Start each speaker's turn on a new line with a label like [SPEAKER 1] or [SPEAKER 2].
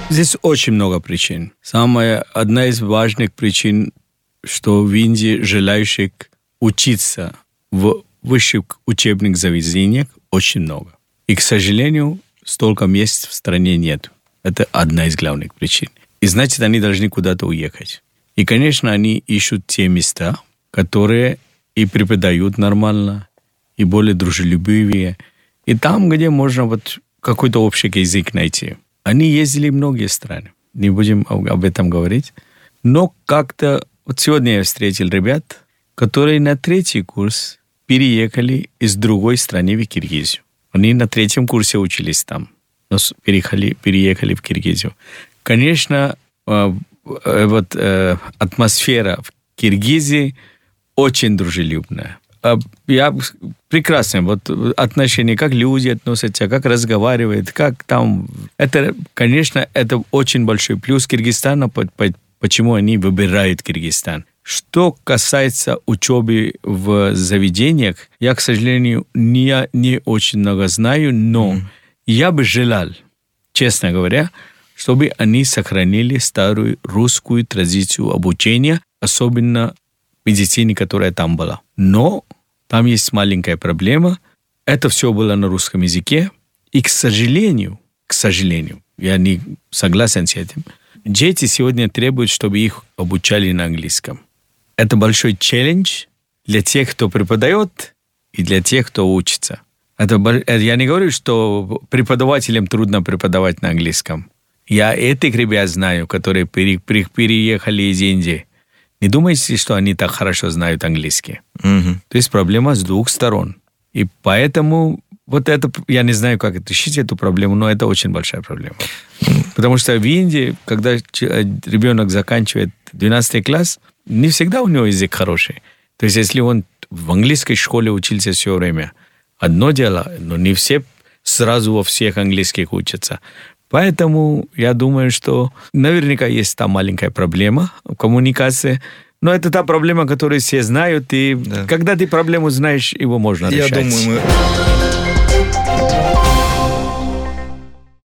[SPEAKER 1] Здесь очень много причин. Одна из важных причин, что в Индии желающих учиться в высших учебных заведениях очень много. И, к сожалению, столько мест в стране нет. Это одна из главных причин. И значит, они должны куда-то уехать. И, конечно, они ищут те места, которые и преподают нормально, и более дружелюбивые. И там, где можно вот какой-то общий язык найти. Они ездили в многие страны. Не будем об этом говорить. Но как-то... Вот сегодня я встретил ребят, которые на 3-й курс переехали из другой страны в Киргизию. Они на 3-м курсе учились там, но переехали в Киргизию. Конечно, атмосфера в Киргизии очень дружелюбная. Прекрасно. Вот отношения, как люди относятся, как разговаривают, как там... Это, конечно, это очень большой плюс Киргизстана, почему они выбирают Киргизстан. Что касается учебы в заведениях, я, к сожалению, не очень много знаю, но я бы желал, честно говоря, чтобы они сохранили старую русскую традицию обучения, особенно медицине, которая там была. Но там есть маленькая проблема. Это все было на русском языке. И, к сожалению, я не согласен с этим, дети сегодня требуют, чтобы их обучали на английском. Это большой челлендж для тех, кто преподает, и для тех, кто учится. Я не говорю, что преподавателям трудно преподавать на английском. Я этих ребят знаю, которые переехали из Индии. Не думайте, что они так хорошо знают английский. То есть проблема с двух сторон. И поэтому вот это, я не знаю, как решить эту проблему, но это очень большая проблема. Потому что в Индии, когда ребенок заканчивает 12 класс, не всегда у него язык хороший. То есть если он в английской школе учился все время, одно дело, но не все сразу во всех английских учатся. Поэтому я думаю, что наверняка есть там маленькая проблема в коммуникации, но это та проблема, которую все знают, и когда ты проблему знаешь, его можно решать.
[SPEAKER 2] Я думаю,